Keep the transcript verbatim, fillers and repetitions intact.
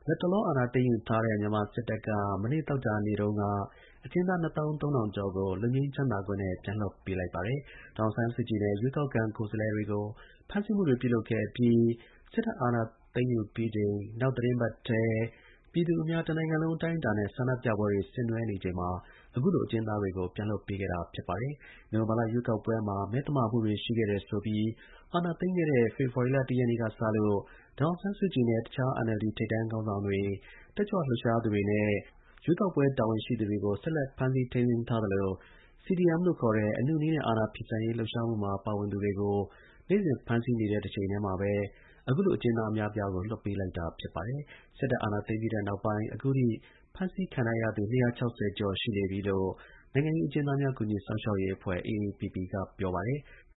လက်တလောအာဏာသိမ်းယူထားတဲ့ မြန်မာစစ်တပ်က မနေ့ သောကြာနေ့တုန်းက အကျဉ်းသား နှစ်သောင်း သုံးထောင်ကျော်ကို လွတ်ငြိမ်းချမ်းသာခွင့်နဲ့ ပြန်လွှတ်ပေးလိုက်ပါတယ်။ ဒေါ်အောင်ဆန်းစုကြည်နဲ့ ရွေးကောက်ခံ ကိုယ်စားလှယ်တွေကို ဖမ်းဆီးမှုတွေ ပြုလုပ်ခဲ့အပြီး စစ်တပ် အာဏာသိမ်းယူပြီးချိန် နောက်သီတင်းပတ်ထဲ ပြည်သူအများ တစ်နိုင်ငံလုံး အတိုင်းအတာနဲ့ ဆန္ဒပြပွဲတွေ ဆင်နွှဲနေချိန်မှာ အခုလို အကျဉ်းသားတွေကို ပြန်လွှတ်ပေးခဲ့တာ ဖြစ်ပါတယ်။ နိုဝင်ဘာလ ရွေးကောက်ပွဲမှာ မဲသမာမှုတွေ ရှိခဲ့တယ်ဆိုပြီး အာဏာသိမ်းခဲ့တဲ့ ဖေဖော်ဝါရီလ ၁ ရက်နေ့ကစလို့ ဒေါ်အောင်ဆန်းစုကြည်နဲ့ တစ်ခြား NLD ထိပ်တန်းခေါင်းဆောင်တွေ၊ တက်ကြွလှုပ်ရှားသူတွေနဲ့ ရွေးကောက်ပွဲ တာဝန်ရှိသူတွေကို ဆက်လက် ဖမ်းဆီး ထိန်းသိမ်းထားသလို စီဒီအမ် လို့ခေါ်တဲ့ အနုနည်းနဲ့ အာဏာဖီဆန်ရေး လှုပ်ရှားမှုမှာ ပါဝင်သူတွေကို နေ့စဉ် ဖမ်းဆီးနေတဲ့ တစ်ချိန်တည်းမှာပဲ အခုလို အကျဉ်းသား အများအပြားကို လွှတ်ပေးလိုက်တာ ဖြစ်ပါတယ်။ စစ်တပ် အာဏာသိမ်းပြီးတဲ့နောက်ပိုင်း အခုထိ ဖမ်းဆီးခံထားရသူ ၂၆၀ ကျော် ရှိနေပြီလို့ နိုင်ငံရေး အကျဉ်းသားများ ကူညီစောင့်ရှောက်ရေးအဖွဲ့ အေအေပီပီ က ပြောပါတယ်